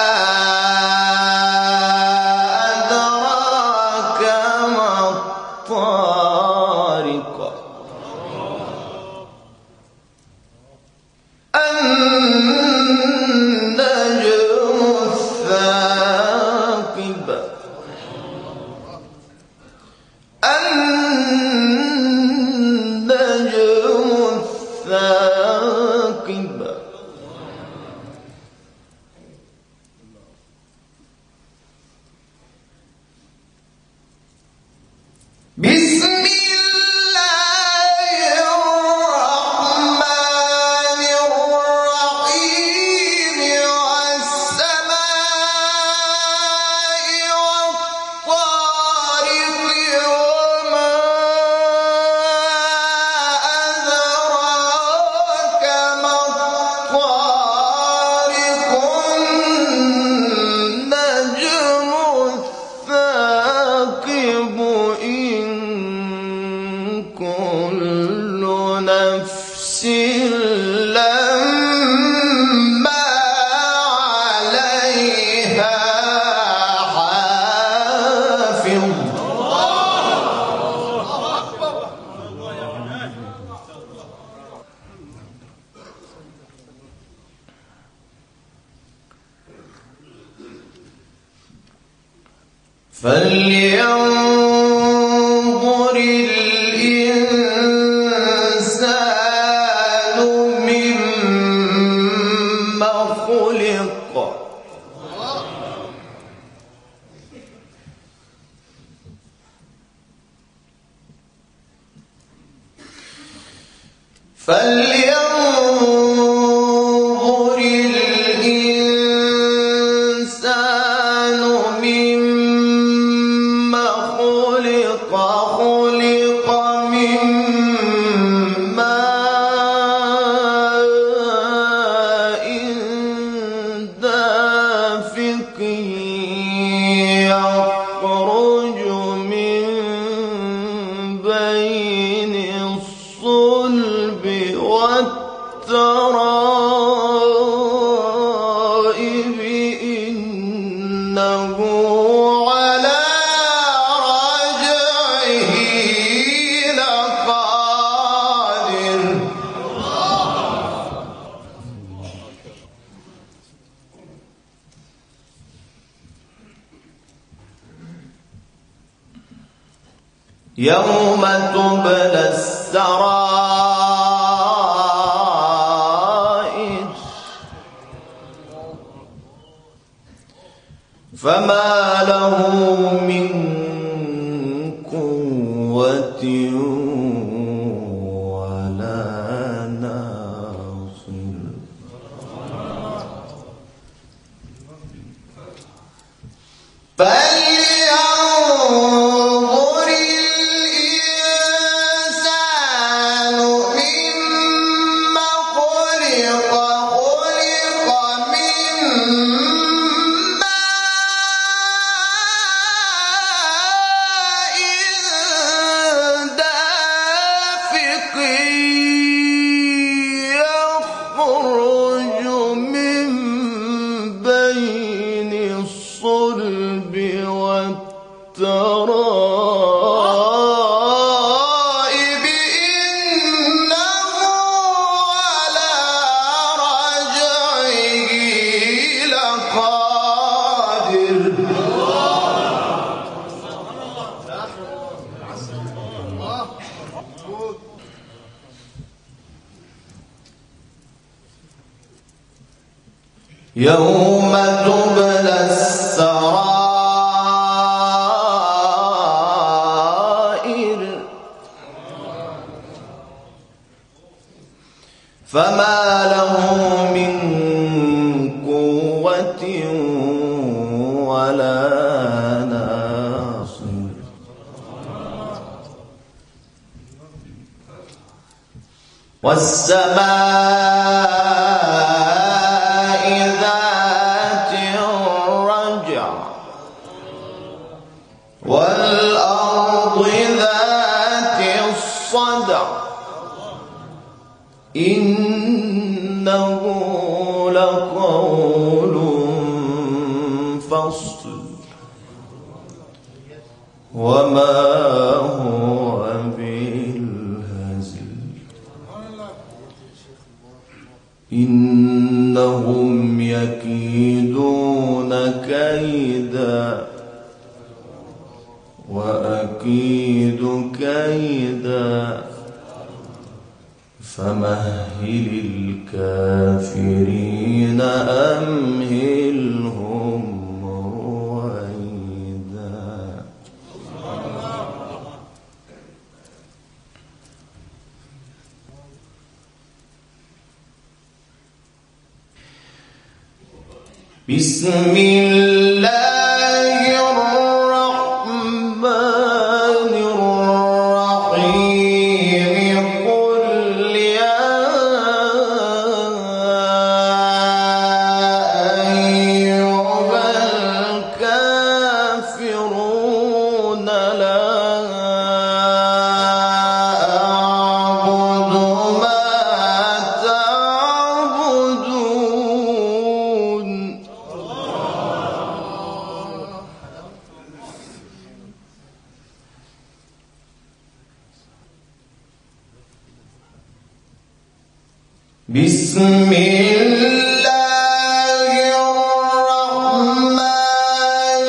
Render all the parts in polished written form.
أدراك ما الطارق النجم الثاقب النجم الثاقب بسم الله الرحمن الرحيم والسماء والطارق وما أدراك ما الطارق النجم الثاقب كل نفس لما عليها حافظ فلينظر الإنسان مما خلق فلينظر الإنسان مما خلق خلق من ماء دافق يخرج من بين الصلب والترائب إنه على رجعه لقادر يوم تبلى السرائر فما له من قوة ولا ناصر فلينظر الإنسان مما خلق خلق من ماء دافق يخرج من بين الصلب والترائب إنه على رجعه لقادر يوم تبلى السرائر فما له من قوة ولا ناصر والسماء ذات الرجع والأرض ذات الصدع إنه لقول الفصل وما هو بالهزل إنهم يكيدون كيدا وأكيد كيدا فمهل الكافرين أمهلهم رويدا. بسم الله الرحمن الرحيم قل يا أيها الكافرون لا أعبد ما تعبدون بسم الله الرحمن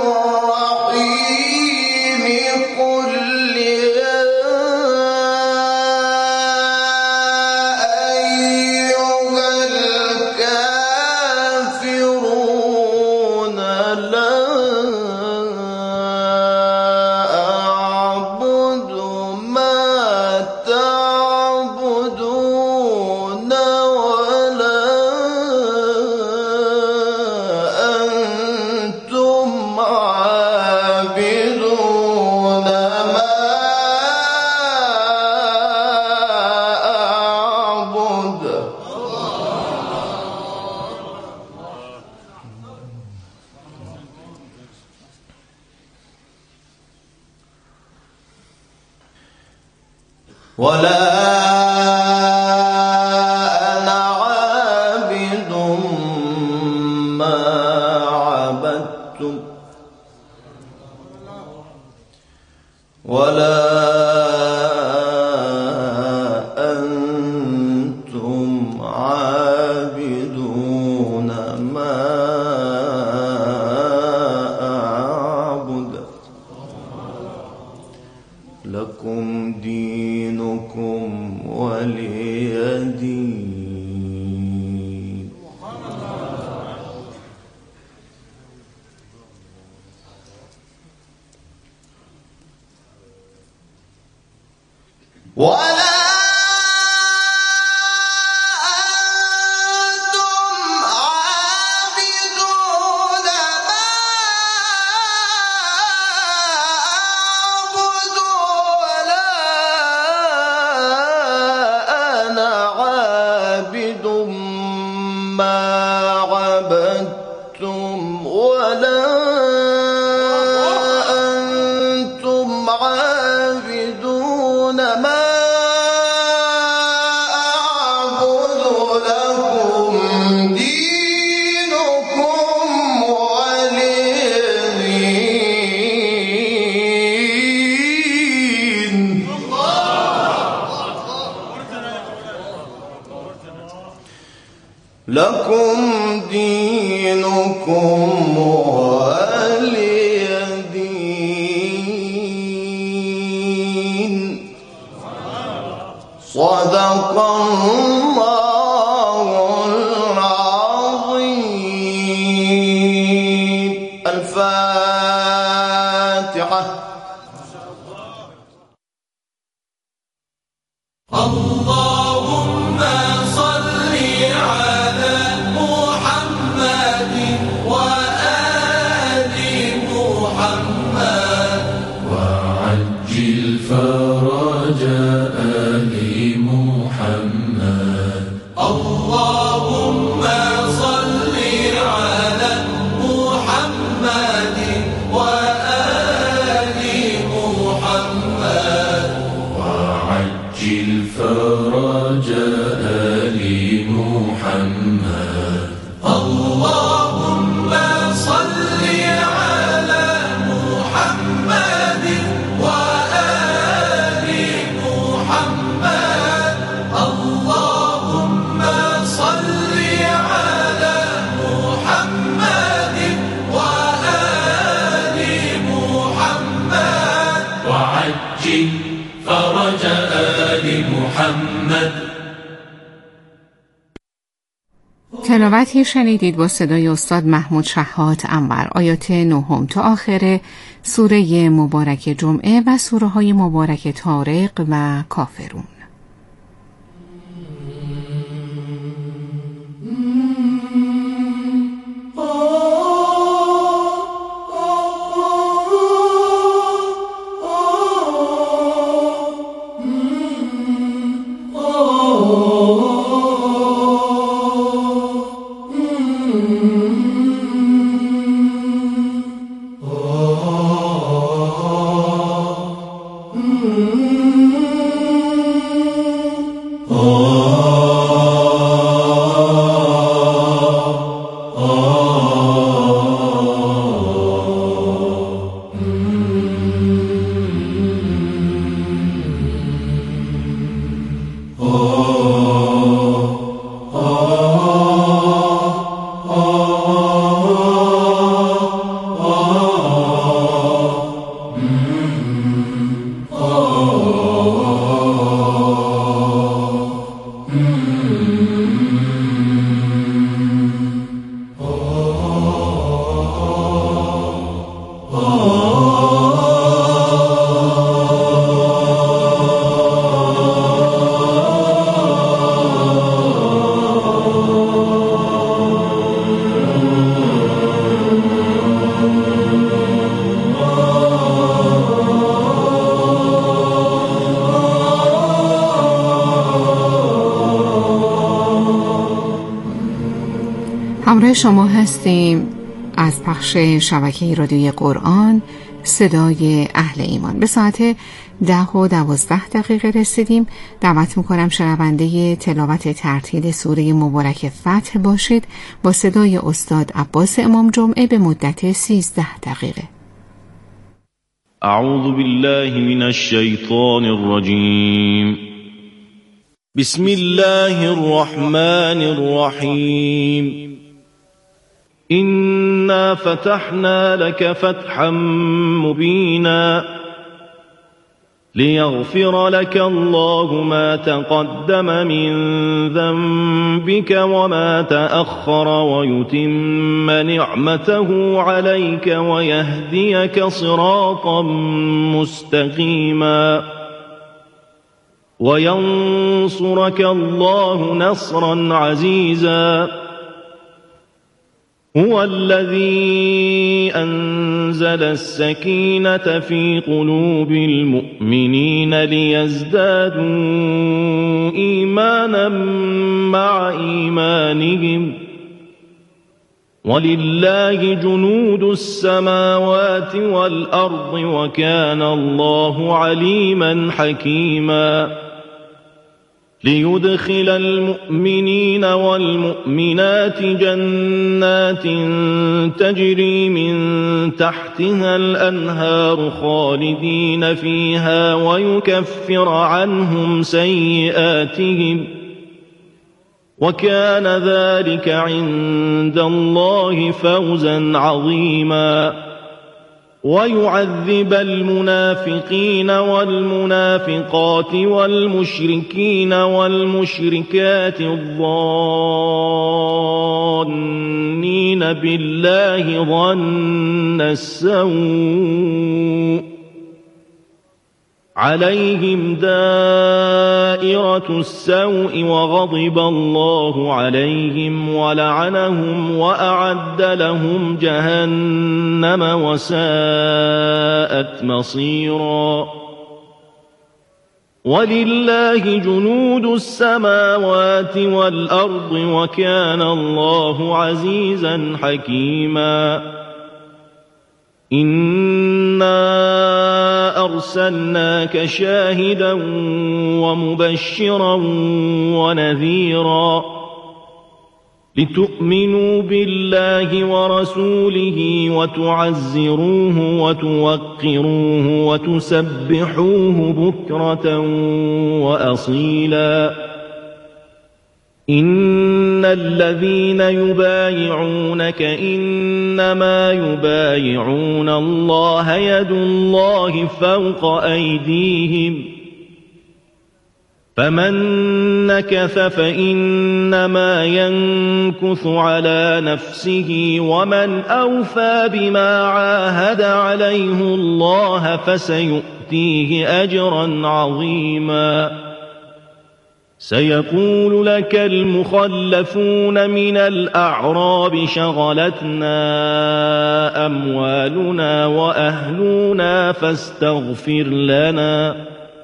الرحيم قل يا أيها الكافرون لا أعبد ما تعبدون ولا أنتم عابدون ما أعبد ولا أنا عابد ما عبدتم ولا أنتم عابدون ما أعبد لكم دينكم ولي دين. ولا أنتم عابدون ما أعبد ولا أنا عابد ما عبدتم ولا أنتم عابدون ما أعبد لكم دينكم ولي دين. لكم دينكم ولي دين. صدق الله العظيم. الفاتحة. اللهم صل على محمد وآل محمد وعجل فرج آل محمد. اللهم صل على محمد فرج آل محمد. تلاوتی شنیدید با صدای استاد محمود شحات انور، آیات 9 تا آخر سوره مبارک جمعه و سوره های مبارک طارق و کافرون. همراه شما هستیم از پخش شبکه رادیوی قرآن صدای اهل ایمان. به ساعت 10:12 رسیدیم. دعوت میکنم شنونده تلاوت ترتیل سوره مبارک فتح باشید با صدای استاد عباس امام جمعه به مدت 13 دقیقه. اعوذ بالله من الشیطان الرجیم. بسم الله الرحمن الرحیم. إنا فتحنا لك فتحا مبينا ليغفر لك الله ما تقدم من ذنبك وما تأخر ويتم نعمته عليك ويهديك صراطا مستقيما وينصرك الله نصرا عزيزا. هو الذي أنزل السكينة في قلوب المؤمنين ليزدادوا إيمانا مع إيمانهم ولله جنود السماوات والأرض وكان الله عليما حكيما. ليدخل المؤمنين والمؤمنات جنات تجري من تحتها الأنهار خالدين فيها ويكفر عنهم سيئاتهم وكان ذلك عند الله فوزا عظيما. ويعذب المنافقين والمنافقات والمشركين والمشركات الظانين بالله ظن السوء عليهم دائرة السوء وغضب الله عليهم ولعنهم وأعد لهم جهنم وساءت مصيرا. ولله جنود السماوات والأرض وكان الله عزيزا حكيما. إنا أرسلناك شاهدا ومبشرا ونذيرا لتؤمنوا بالله ورسوله وتعزروه وتوقروه وتسبحوه بكرة وأصيلا. إن الذين يبايعونك إنما يبايعون الله يد الله فوق أيديهم فمن نكث فإنما ينكث على نفسه ومن أوفى بما عاهد عليه الله فسيؤتيه أجرا عظيما سيقول لك المخلفون من الأعراب شغلتنا أموالنا وأهلنا فاستغفر لنا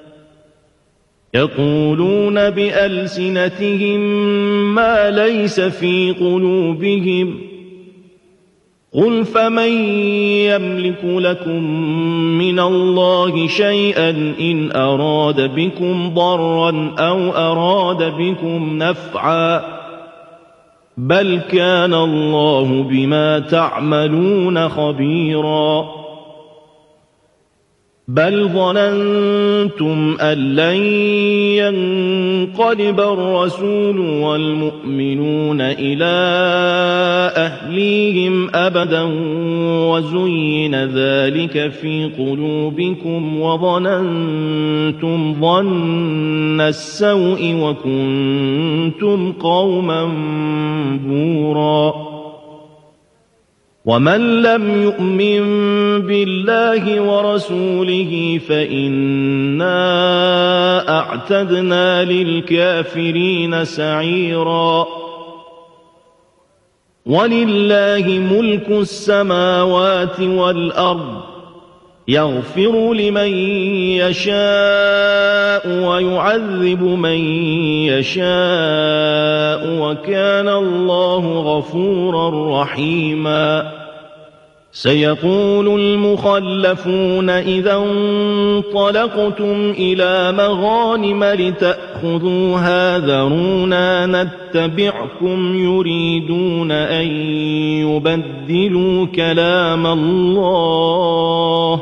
يقولون بألسنتهم ما ليس في قلوبهم قل فمن يملك لكم من الله شيئا إن أراد بكم ضرا أو أراد بكم نفعا بل كان الله بما تعملون خبيرا بل ظننتم أن لن ينقلب الرسول والمؤمنون إلى أهليهم أبدا وزين ذلك في قلوبكم وظننتم ظن السوء وكنتم قوما بورا ومن لم يؤمن بالله ورسوله فإنا أعتدنا للكافرين سعيرا ولله ملك السماوات والأرض يغفر لمن يشاء ويعذب من يشاء وكان الله غفورا رحيما سيقول المخلفون إذا انطلقتم إلى مغانم لتأخذوها ذرونا نتبعكم يريدون أن يبدلوا كلام الله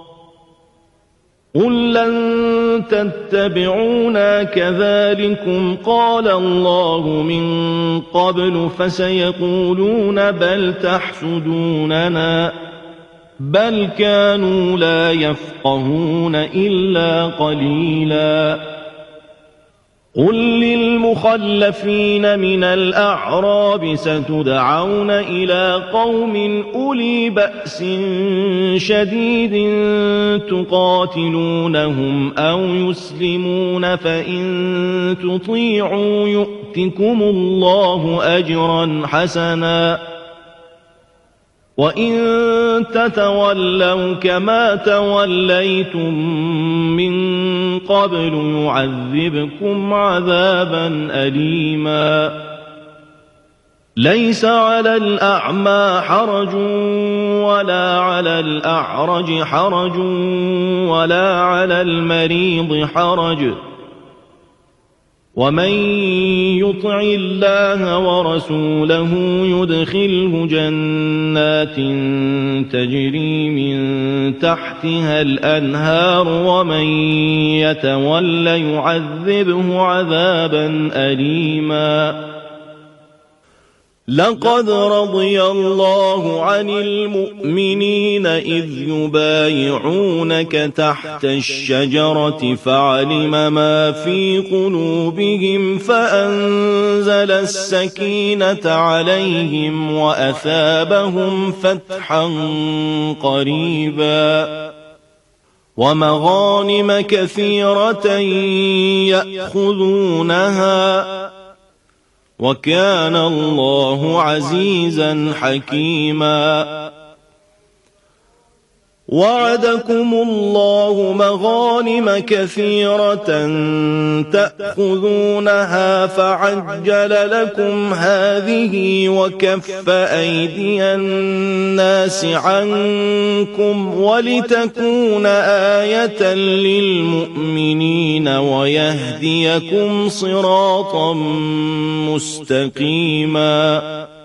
قل لن تتبعونا كذلكم قال الله من قبل فسيقولون بل تحسدوننا بل كانوا لا يفقهون إلا قليلا قل للمخلفين من الأعراب ستدعون إلى قوم أولي بأس شديد تقاتلونهم أو يسلمون فإن تطيعوا يؤتكم الله أجرا حسنا وإن تتولوا كما توليتم من قبل يعذبكم عذابا أليما ليس على الأعمى حرج ولا على الأعرج حرج ولا على المريض حرج ومن يطع الله ورسوله يدخله جنات تجري من تحتها الأنهار ومن يتول يعذبه عذابا أليما لقد رضي الله عن المؤمنين إذ يبايعونك تحت الشجرة فعلم ما في قلوبهم فأنزل السكينة عليهم وأثابهم فتحا قريبا ومغانم كثيرة يأخذونها وكان الله عزيزا حكيما وعدكم الله مغانم كثيرة تأخذونها فعجل لكم هذه وكف أيدي الناس عنكم ولتكون آية للمؤمنين ويهديكم صراطا مستقيما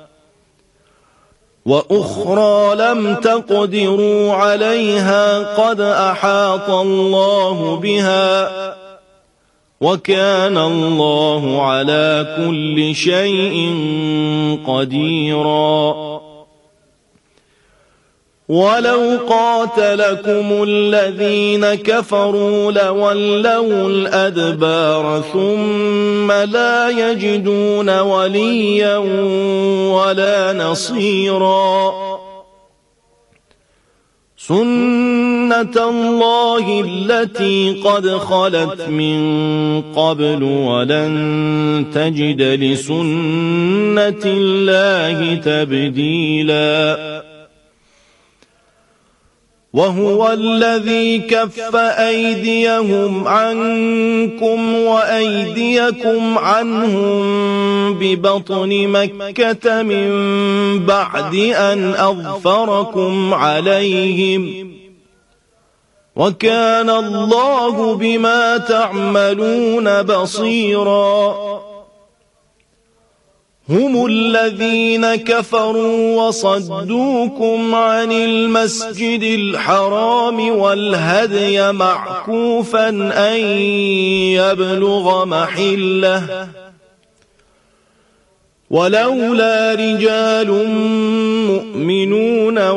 وأخرى لم تقدروا عليها قد أحاط الله بها وكان الله على كل شيء قديرا ولو قاتلكم الذين كفروا لولوا الأدبار ثم لا يجدون وليا ولا نصيرا سنة الله التي قد خلت من قبل ولن تجد لسنة الله تبديلا وهو الذي كف أيديهم عنكم وأيديكم عنهم ببطن مكة من بعد أن أظفركم عليهم وكان الله بما تعملون بصيرا هم الذين كفروا وصدوكم عن المسجد الحرام والهدي معكوفا أن يبلغ محله ولولا رجال مؤمنون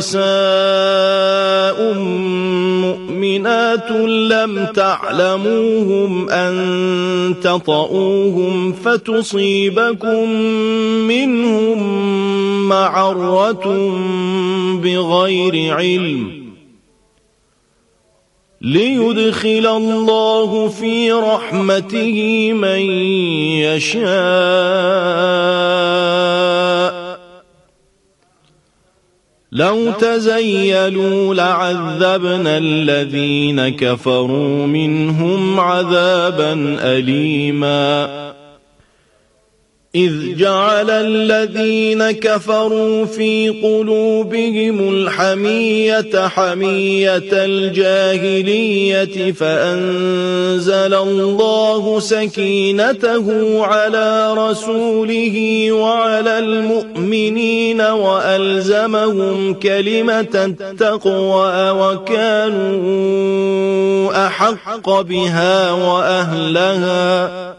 ونساء مؤمنات لم تعلموهم أن تطؤوهم فتصيبكم منهم معرة بغير علم ليدخل الله في رحمته من يشاء لو تزيلوا لعذبنا الذين كفروا منهم عذابا أليما إذ جعل الذين كفروا في قلوبهم الحمية حمية الجاهلية فأنزل الله سكينته على رسوله وعلى المؤمنين وألزمهم كلمة التقوى وكانوا أحق بها وأهلها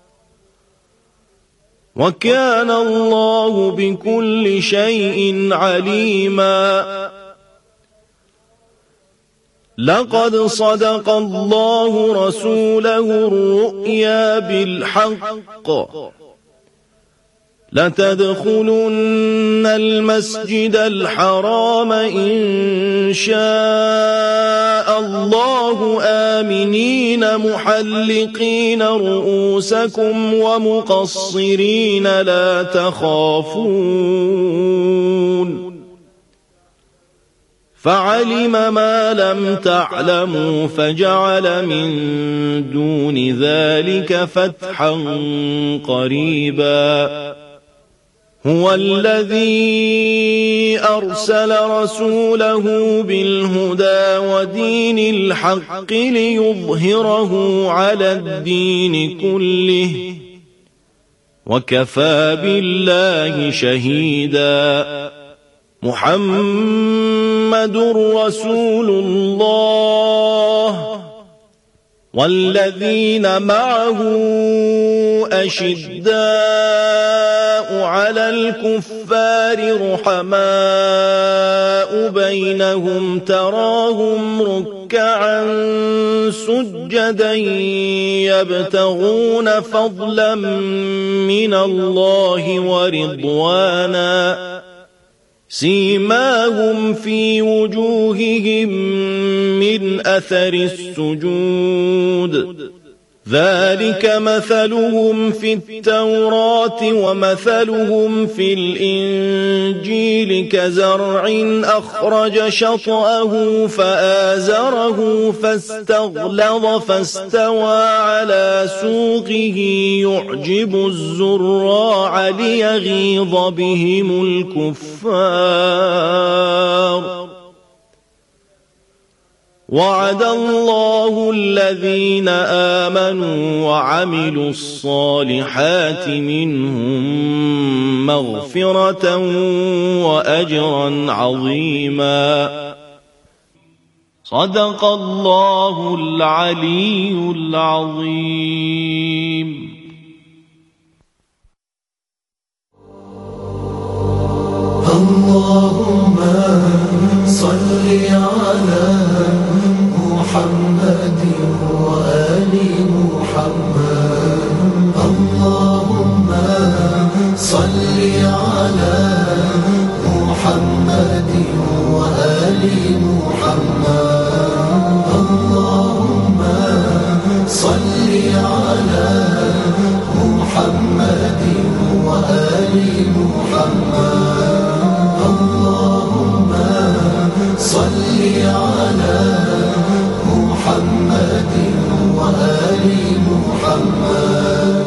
وكان الله بكل شيء عليما لقد صدق الله رسوله الرؤيا بالحق لتدخلن المسجد الحرام إن شاء الله آمنين محلقين رؤوسكم ومقصرين لا تخافون فعلم ما لم تعلموا فجعل من دون ذلك فتحا قريبا هو الذي أرسل رسوله بالهدى ودين الحق ليظهره على الدين كله وكفى بالله شهيدا محمد رسول الله والذين معه أشداء على الكفار رحماء بينهم تراهم ركعا سجدا يبتغون فضلا من الله ورضوانا سيماهم في وجوههم من أثر السجود ذلك مثلهم في التوراة ومثلهم في الإنجيل كزرع أخرج شطأه فآزره فاستغلظ فاستوى على سوقه يعجب الزراع ليغيظ بهم الكفار وعد الله الذين آمنوا وعملوا الصالحات منهم مغفرة وأجرا عظيما صدق الله العلي العظيم. اللهم وآل محمد اللهم صل على محمد وآل محمد اللهم صل على محمد وآل محمد.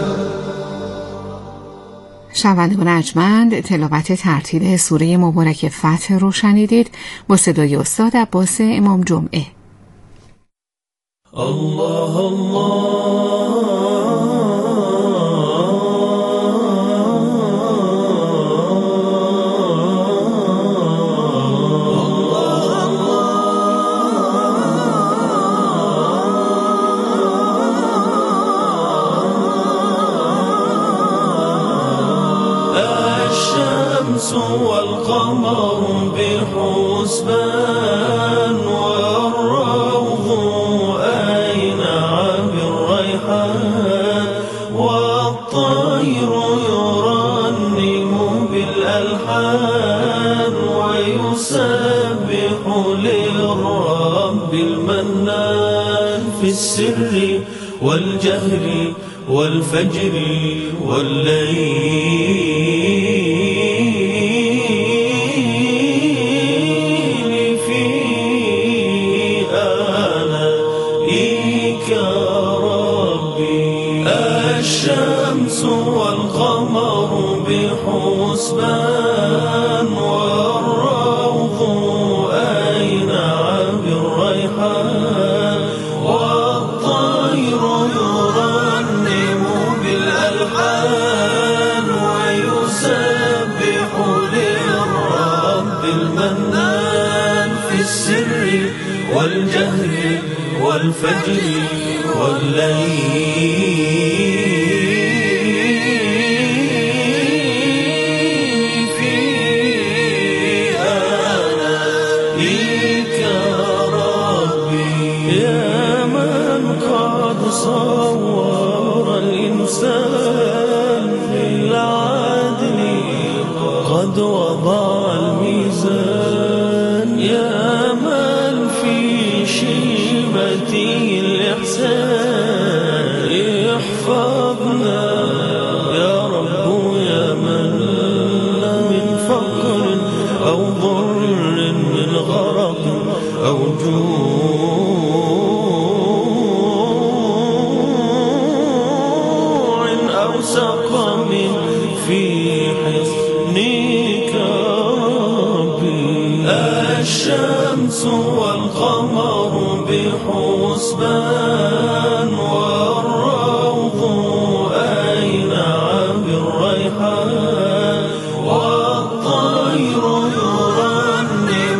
شنوندگان ارجمند، تلاوت ترتیل سوره مبارک فتح رو شنیدید با صدای استاد عباس امام جمعه. الله الله والقمر بحسبان والروض أينع بالريحان والطير يرنم بالألحان ويسبح للرب المنان في السر والجهر والفجر والليل الشمس والقمر بحسبان والروض أينع بالريحان والطير يرنم بالألحان ويسبح للرب المنان في السر والجهر والفجر والليل في آلائك ربي يا من قد صور الإنسان بالعدل قد وضع الميزان يا من في شيبته الإحسان احفظنا يا رب يا من من فقر أو ضر من غرق أو جوع أو سقم في حصنك ربي الشمس والقمر بحسبان والروض أينع بالريحان والطير يرنم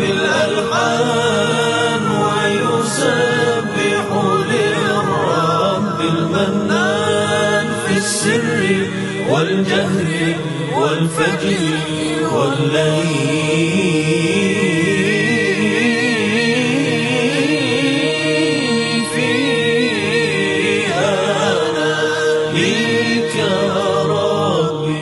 بالألحان ويسبح للرب المنان في السر والجهر والفجر والليل في آلائك ربي.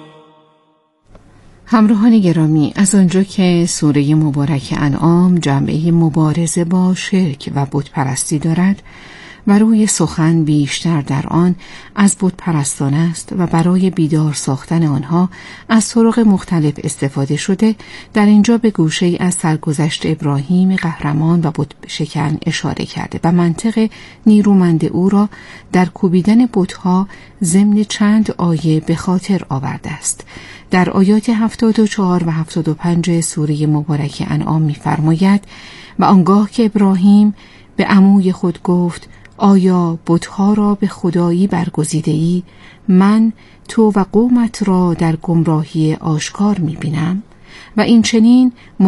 همراهان گرامی، از آنجا که سوره مبارک انعام جنبه مبارزه با شرک و بتپرستی دارد و روی سخن بیشتر در آن از بتپرستان است و برای بیدار ساختن آنها از طرق مختلف استفاده شده، در اینجا به گوشه‌ای از سرگذشت ابراهیم قهرمان و بت شکن اشاره کرده و منطق نیرومند او را در کوبیدن بت‌ها ضمن چند آیه به خاطر آورده است. در آیات 74 و 75 سوره مبارک انعام می‌فرماید: و آنگاه که ابراهیم به عموی خود گفت آیا بت‌ها را به خدایی برگزیده‌ای؟ من تو و قومت را در گمراهی آشکار می‌بینم. و این چنین